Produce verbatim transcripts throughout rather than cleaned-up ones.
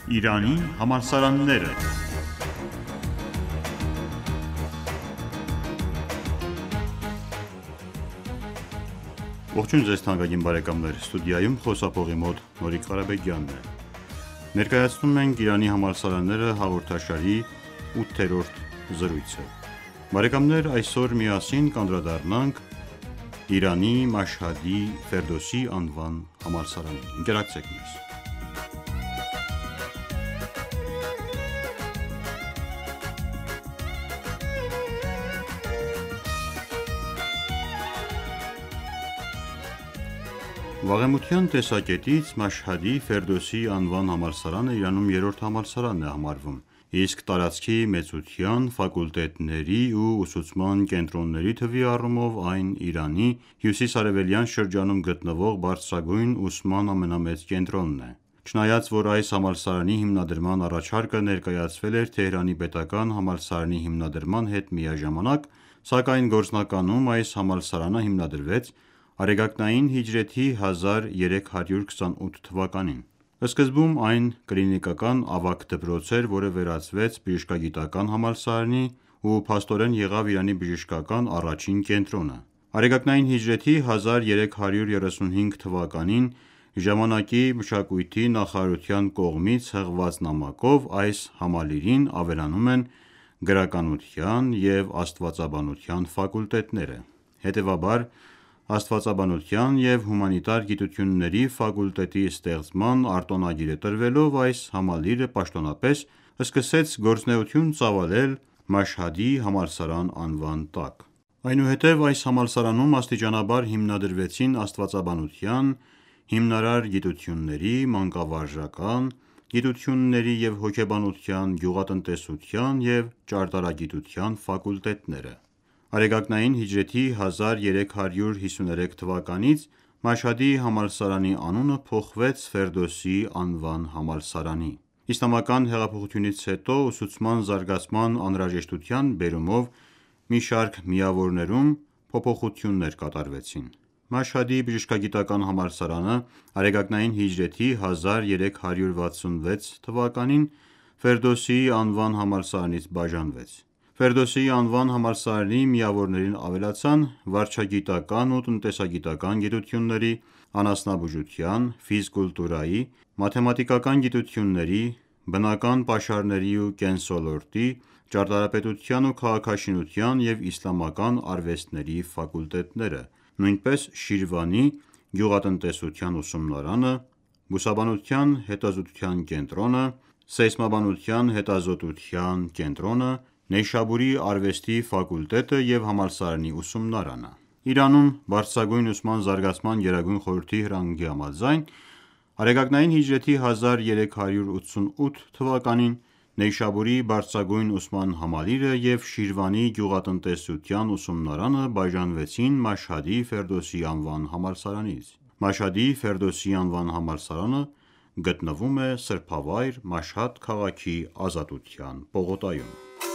Իրանի համալսարանները։ Ողջույն ձեզ թանկագին բարեկամներ, ստուդիայում խոսափողի մոտ Նորիկ Ղարաբեգյանն է։ Ներկայացնում ենք Իրանի համալսարանները հաղորդաշարի ութերորդ զրույցը։ Բարեկամներ, այսօր միասին կանդրադառնանք Իրանի Մաշհադի Ֆերդոսի անվան համալսարանին։ Ընկերակցեք մեզ։ Վաղեմության տեսակետից Մաշհադի Ֆերդոսի անվան համալսարանը Իրանում երրորդ համալսարանն է համարվում, իսկ տարածքի մեծության, ֆակուլտետների ու ուսուցման կենտրոնների թվի առումով այն Իրանի հյուսիս-արևելյան շրջանում գտնվող բարձրագույն ուսման ամենամեծ կենտրոնն է։ Չնայած որ այս համալսարանի հիմնադրման առաջարկը ներկայացվել էր Թեհրանի պետական համալսարանի հիմնադրման հետ միաժամանակ, սակայն գործնականում այս համալսարանը հիմնադրվեց Արեգակնային հիջրեթի հազար երեք հարյուր քսանութ թվականին։ Սկզբում այն կլինիկական ավագ դպրոց էր, որը վերածվեց բժշկագիտական համալսարանի ու փաստորեն եղավ Իրանի բժշկական առաջին կենտրոնը։ Արեգակնային հիջրեթի հազար երեք հարյուր երեսունհինգ թվականին ժամանակի մշակույթի նախարարության կողմից հղված նամակով այս համալիրին ավելանում են գրականության և աստվածաբանության ֆակուլտետները։ Հետևաբար, աստվածաբանության և հումանիտար գիտությունների ֆակուլտետի ստեղծման արտոնագիրը տրվելով, այս համալիրը պաշտոնապես սկսեց գործունեություն ծավալել Մաշհադի համալսարան անվան տակ։ Այնուհետև այս համալսարանում աստիճանաբար հիմնադրվեցին աստվածաբանության, հիմնարար գիտությունների, մանկավարժական գիտությունների և հոգեբանության, գյուղատնտեսության և ճարտարագիտության ֆակուլտետները։ Արեգակնային հիջրեթի հազար երեք հարյուր հիսուներեք թվականից Մաշհադի համալսարանի անունը փոխվեց Ֆերդոսի անվան համալսարանի։ Իսլամական հեղափոխությունից հետո ուսուցման զարգացման անհրաժեշտության բերումով մի շարք միավորներում փոփոխություններ կատարվեցին։ Մաշհադի բժշկագիտական համալսարանը Արեգակնային հիջրեթի հազար երեք հարյուր վաթսունվեց թվականին Ֆերդոսի անվան համալսարանից բաժանվեց։ Ֆերդոսի անվան համալսարանի միավորներին ավելացան վարչագիտական ու տնտեսագիտական գիտությունների, անասնաբուժության, ֆիզկուլտուրայի, մաթեմատիկական գիտությունների, բնական պաշարների ու կենսոլորտի, ճարտարապետության ու քաղաքաշինության և իսլամական արվեստների ֆակուլտետները, նույնպես Շիրվանի գյուղատնտեսության ուսումնարանը, բուսաբանության հետազոտության կենտրոնը, սեյսմաբանության հետազոտության կենտրոնը, Նեյշաբուրի արվեստի ֆակուլտետը և համալսարանի ուսումնարանը։ Իրանում բարձրագույն ուսման զարգացման գերագույն խորհրդի հրահանգի համաձայն, Արեգակնային հիջրեթի հազար երեք հարյուր ութսունութ թվականին Նեյշաբուրի բարձրագույն ուսման համալիրը և Շիրվանի գյուղատնտեսության ուսումնարանը բաժանվեցին Մաշհադի Ֆերդոսի անվան համալսարանից։ Մաշհադի Ֆերդոսի անվան համալսարանը գտնվում է սրբավայր Մաշհադ քաղաքի Ազատության պողոտայում։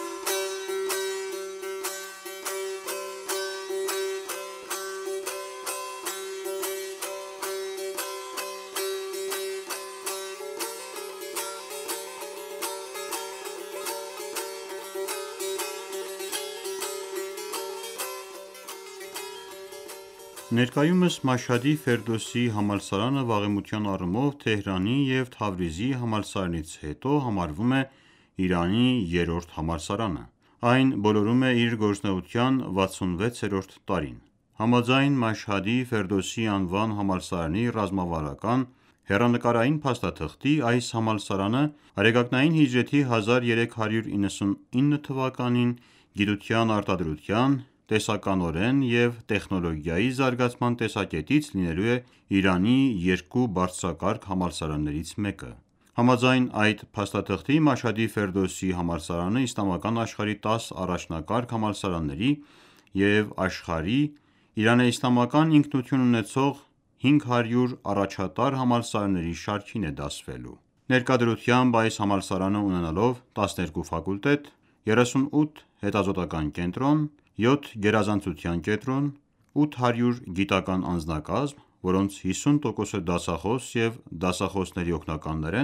Ներկայումս Մաշհադի Ֆերդոսի համալսարանը վաղեմության առումով Թեհրանի և Թավրիզի համալսարանից հետո համարվում է Իրանի երրորդ համալսարանը։ Այն բոլորում է իր գործունեության վաթսունվեցերորդ տարին։ Համաձայն Մաշհադի Ֆերդոսի անվան համալսարանի ռազմավարական հեռանկարային փաստաթղթի, այս համալսարանը Արեգակնային հիջրեթի հազար երեք հարյուր իննսունինը թվականին գիտության արտադրության, տեսականորեն և տեխնոլոգիայի զարգացման տեսակետից լինելու է Իրանի երկու բարձրակարգ համալսարաններից մեկը։ Համաձայն այդ փաստաթղթի Մաշհադի Ֆերդոսի համալսարանը իսլամական աշխարհի տաս առաջնակարգ համալսարանների և աշխարհի իրանաիսլամական ինքնություն ունեցող հինգ հարյուր առաջատար համալսարանների շարքին է դասվելու։ Ներկա դրությամբ այս համալսարանը ունենալով տասներկու ֆակուլտետ, երեսունութ հետազոտական կենտրոն, յոթ գերազանցության կենտրոն, ութ հարյուր գիտական անձնակազմ, որոնց հիսուն տոկոսը դասախոս և դասախոսների օգնականներ են,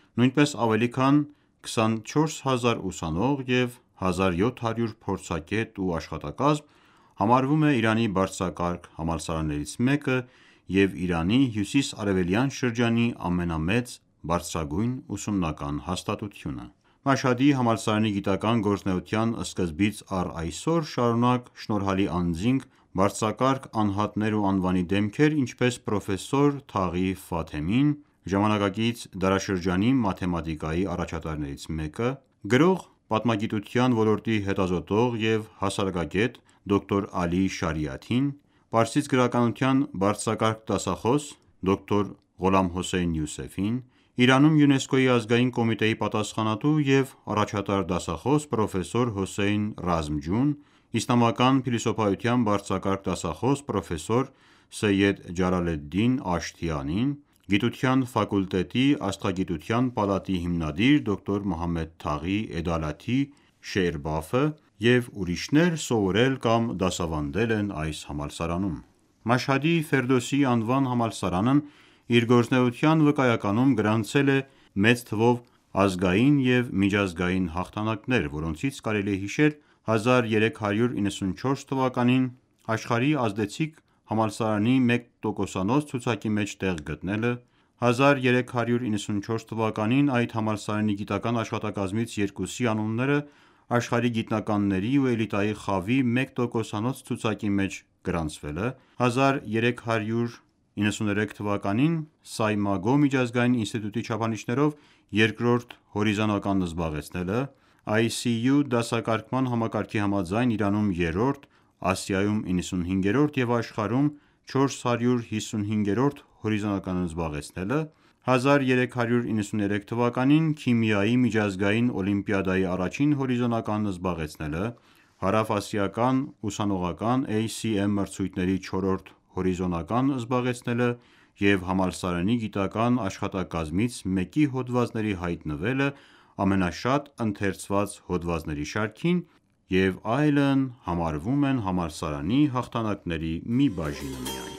Նույնպես ավելի քան քսանչորս հազար ուսանող և հազար յոթ հարյուր փորձագետ ու աշխատակազմ համարվում է Իրանի բարձրակարգ համալսարաններից մեկը և Իրանի հյուսիս-արևելյան շրջանի ամենամեծ բարձրագույն ուսումնական հաստատությունը։ Մաշհադի համալսարանի գիտական գործունեության սկզբից առ այսօր շարունակ շնորհալի անձինք, բարձրակարգ անհատներ ու անվանի դեմքեր, ինչպես պրոֆեսոր Թաղի Ֆաթեմին, ժամանակակից դարաշրջանի մաթեմատիկայի առաջատարներից մեկը, գրող, պատմագիտության ոլորտի հետազոտող և հասարակագետ դոկտոր Ալի Շարիաթին, պարսից գրականության բարձրակարգ դասախոս դոկտոր Ղոլամ Հոսեյն Յուսեֆին, Իրանում ՅՈՒՆԵՍԿՕ-ի ազգային կոմիտեի պատասխանատու և առաջատար դասախոս պրոֆեսոր Հոսեյն Ռազմջուն, իսլամական փիլիսոփայության բարձրակարգ դասախոս պրոֆեսոր Սեյեդ Ջալալեդդին Աշթիանին, գիտության ֆակուլտետի աստղագիտության պալատի հիմնադիր դոկտոր Մոհամմեդ Թաղի Էդալաթի Շեյրբաֆը և ուրիշներ սովորել կամ դասավանդել են այս համալսարանում։ Մաշհադի Ֆերդոսի անվան համալսարանն իր գործունեության վկայականում գրանցել է մեծ թվով ազգային և միջազգային հաղթանակներ, որոնցից կարելի է հիշել հազար երեք հարյուր իննսունչորս թվականին աշխարհի ազդեցիկ համալսարանի մեկ տոկոսանոց ցուցակի մեջ տեղ գտնելը, հազար երեք հարյուր իննսունչորս թվականին այդ համալսարանի գիտական աշխատակազմից երկուսի անունները աշխարհի գիտնականների ու էլիտայի խավի մեկ տոկոսանոց ցուցակի մեջ գրանցվելը, հազար երեք հարյուր իննսուներեք թվականին Սայմագո միջազգային ինստիտուտի չափանիշներով երկրորդ հորիզոնականն զբաղեցնելը, Այ Սի Յու դասակարգման համակարգի համաձայն Իրանում երրորդ, Ասիայում իննսունհինգերորդ և աշխարհում չորս հարյուր հիսունհինգերորդ հորիզոնականն զբաղեցնելը, հազար երեք հարյուր իննսուներեք թվականին Քիմիայի միջազգային օլիմպիադայի առաջին հորիզոնականն զբաղեցնելը, հարավասիական ուսանողական Էյ Սի Էմ մրցույթների չորրորդ հորիզոնականն զբաղեցնելը և համալսարանի գիտական աշխատակազմից մեկի հոդվածների հայտնվելը ամենաշատ ընթերցված հոդվածների շարքին և այլն համարվում են համալսարանի հաղթանակների մի բաժինը միայն։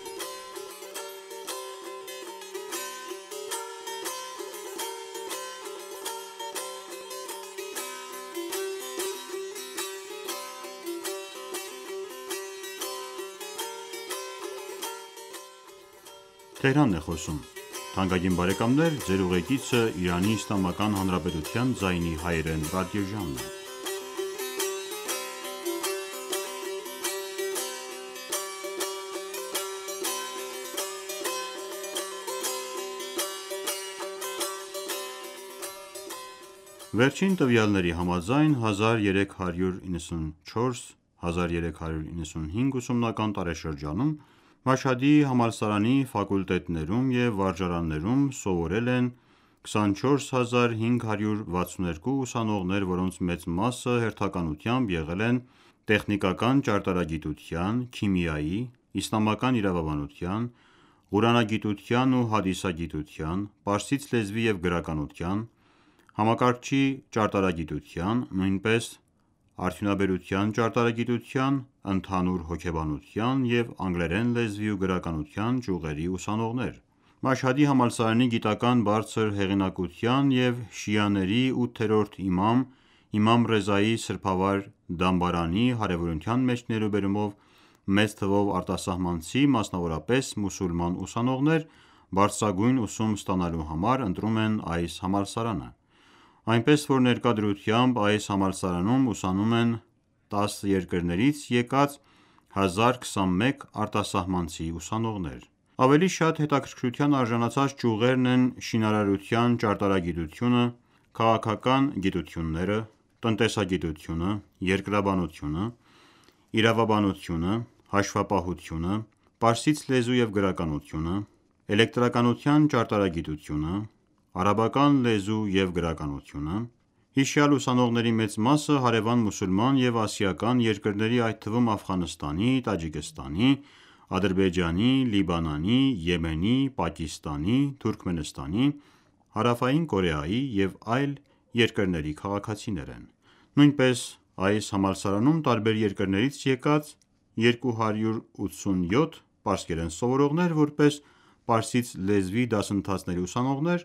Վերջին տվյալների համաձայն հազար երեք հարյուր իննսունչորս հազար երեք հարյուր իննսունհինգ ուսումնական տարեշրջանում Մաշհադի համալսարանի ֆակուլտետներում և վարժարաններում սովորել են քսանչորս հազար հինգ հարյուր վաթսունութ երկու ուսանողներ, որոնց մեծ մասը հերթականությամբ եղել են տեխնիկական ճարտարագիտության, քիմիայի, իսլամական իրավաբանության, ղուրանագիտության ու հադիսագիտության, պարսից լեզվի և գրականության, համակարգչի ճարտարագիտության, նույնպես արդյունաբերության ճարտարագիտության, ընդհանուր հոգեբանության և անգլերեն լեզվի ու գրականության ճյուղերի ուսանողներ։ Մաշհադի համալսարանի գիտական բարձր հեղինակության և շիաների ութերորդ իմամ Իմամ Ռեզայի սրբավայր դամբարանի հարևանության մեջ ներու բերումով մեծ թվով արտասահմանցի, մասնավորապես մուսուլման ուսանողներ բարձրագույն ուսում ստանալու համար ընտրում են այս համալսարանը, այնպես որ ներկա դրությամբ այս համալսարանում ուսանում են տասը երկրներից եկած հազար քսանմեկ արտասահմանցի ուսանողներ։ Ավելի շատ հետաքրքրության արժանացած ճյուղերն են շինարարության ճարտարագիտությունը, քաղաքական գիտությունները, տնտեսագիտությունը, երկրաբանությունը, իրավաբանությունը, հաշվապահությունը, պարսից լեզու և գրականությունը, էլեկտրականության ճարտարագիտությունը, արաբական լեզու և գրականությունը։ Հիշյալ ուսանողների մեծ մասը հարևան մուսուլման և ասիական երկրների, այդ թվում Աֆղանստանի, Տաջիկստանի, Ադրբեջանի, Լիբանանի, Եմենի, Պակիստանի, Թուրքմենստանի, Հարավային Կորեայի և այլ երկրների քաղաքացիներ են։ Նույնպես այս համալսարանում տարբեր երկրներից եկած երկու հարյուր ութսունյոթ պարսկերեն սովորողներ, որպես պարսից լեզվի դասընթացների ուսանողներ,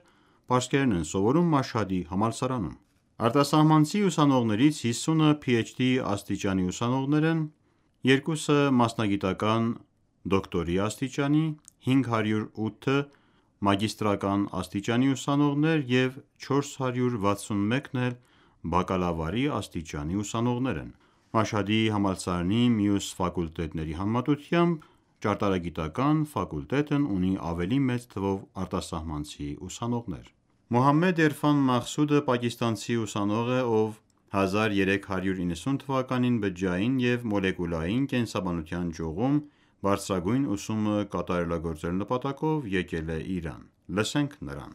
պարսկերեն են սովորում Մաշհադի համալսարանում։ Արտասահմանցի ուսանողներից հիսունը փիեչդի աստիճանի ուսանողներ են, երկուսը մասնագիտական դոկտորի աստիճանի, հինգ հարյուր ութը մագիստրական աստիճանի ուսանողներ և չորս հարյուր վաթսունմեկն էլ բակալավրի աստիճանի ուսանողներ են։ Մաշհադի համալսարանի մյուս ֆակուլտետների համեմատությամբ ճարտարագիտական ֆակուլտետն ունի ավելի մեծ թվով արտասահմանցի ուսանողներ։ Մոհամմեդ Էրֆան Մաղսուդը պակիստանցի ուսանող է, ով հազար երեք հարյուր իննսուն թվականին բջջային և մոլեկուլային կենսաբանության ճյուղում բարձրագույն ուսումը կատարելագործելու նպատակով եկել է Իրան։ Լսենք նրան։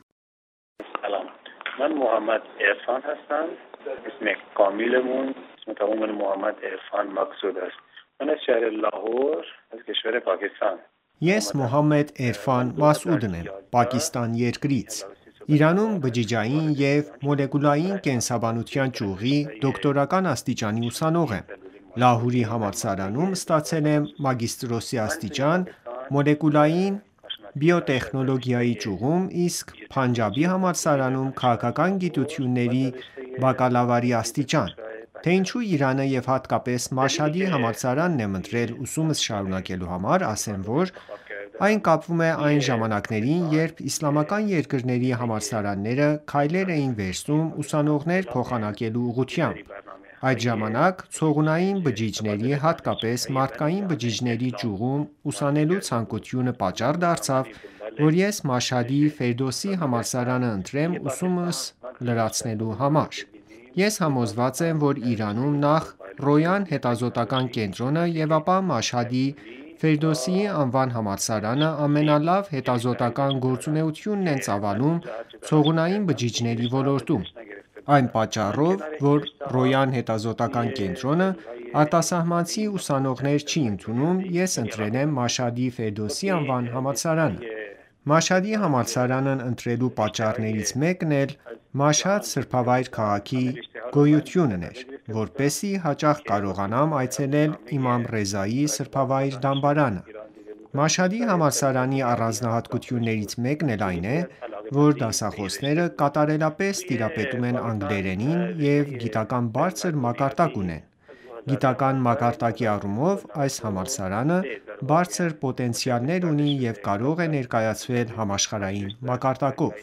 سلام من محمد عرفان هستم اسم کاملمون اسم تمام محمد عرفان مقصود است من از شهر لاهور از کشور پاکستان Ես Մոհամմեդ Էրֆան Մասուդն եմ, Պակիստան երկրից։ Իրանում բջջային և մոլեկուլային կենսաբանության ճյուղի դոկտորական աստիճանի ուսանող եմ։ Լահորի համալսարանում ստացել եմ մագիստրոսի աստիճան մոլեկուլային բիոտեխնոլոգիայի ճյուղում, իսկ Փանջաբի համալսարանում քաղաքական գիտությունների բակալավրի աստիճան։ Թե ինչու Իրանը և հատկապես Մաշհադի համալսարանն եմ ընտրել ուսումս շարունակելու համար, ասեմ, որ այն կապվում է այն ժամանակներին, երբ իսլամական երկրների համալսարանները քայլեր էին վերցնում ուսանողներ փոխանակելու ուղղությամբ։ Այդ ժամանակ ցողունային բջիջների, հատկապես մարդկային բջիջների ճյուղում ուսանելու ցանկությունը պատճառ դարձավ, որ ես Մաշհադի Ֆերդոսի համալսարանը ընտրեմ ուսումս լրացնելու համար։ Ես համոզված եմ, որ Իրանում նախ Ռոյան հետազոտական կենտրոնը և ապա Մաշհադի Ֆերդոսի անվան համալսարանը ամենալավ հետազոտական գործունեությունն են ծավալում ցողունային բջիջների ոլորտում։ Այն պատճառով, որ Ռոյան հետազոտական կենտրոնը արտասահմանցի ուսանողներ չի ընդունում, ես ընտրել եմ Մաշհադի Ֆերդոսի անվան համալսարանը։ Մաշհադի համալսարանն ընտրելու պատճառներից մեկն էլ Մաշհադ սրբավայր քաղաքի գոյությունն էր, որպեսզի հաճախ կարողանամ այցելել Իմամ Ռեզայի սրբավայր դամբարանը։ Մաշհադի համալսարանի առանձնահատկություններից մեկն էլ այն է, որ դասախոսները կատարելապես տիրապետում են անգլերենին և գիտական բարձր մակարդակ ունեն։ Գիտական մակարդակի առումով այս համալսարանը բարձր պոտենցիալներ ունի և կարող է ներկայացվել համաշխարհային մակարդակով։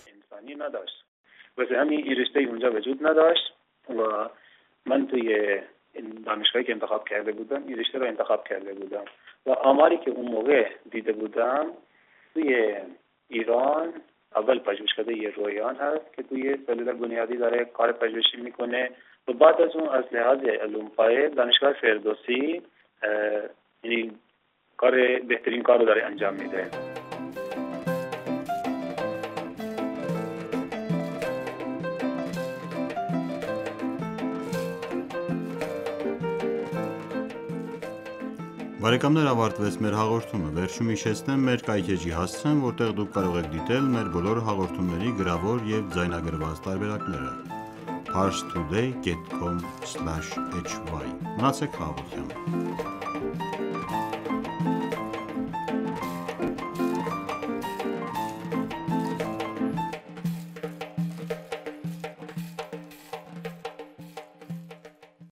واسه همین این رشته اونجا وجود نداشت و من توی این دانشگاهی که انتخاب کرده بودم این رشته رو انتخاب کرده بودم و آماری که اون موقع دیده بودم توی ایران اول پژوهشکده یه رویان هست که توی سلول بنیادی داره کار پژوهشی میکنه و بعد از اون از لحاظ علوم پایه دانشگاه فردوسی یعنی کار بهترین کار رو داره انجام میده. Բարեկամներ, ավարտվեց մեր հաղորդումը։ Վերջում հիշեցնեմ մեր կայքեջի հասցեն, որտեղ դուք կարող եք դիտել մեր բոլոր հաղորդումների գրավոր և ձայնագրված տարբերակները parstoday dot com slash h y Մնացեք խաղաղությամբ։